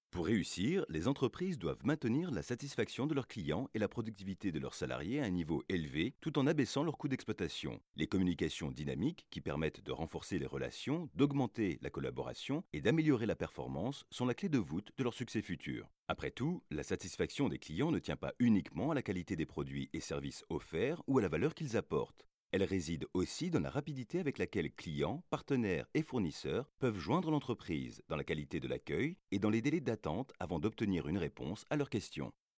Pour réussir, les entreprises doivent maintenir la satisfaction de leurs clients et la productivité de leurs salariés à un niveau élevé tout en abaissant leurs coûts d'exploitation. Les communications dynamiques, qui permettent de renforcer les relations, d'augmenter la collaboration et d'améliorer la performance, sont la clé de voûte de leur succès futur. Après tout, la satisfaction des clients ne tient pas uniquement à la qualité des produits et services offerts ou à la valeur qu'ils apportent. Elle réside aussi dans la rapidité avec laquelle clients, partenaires et fournisseurs peuvent joindre l'entreprise, dans la qualité de l'accueil et dans les délais d'attente avant d'obtenir une réponse à leurs questions.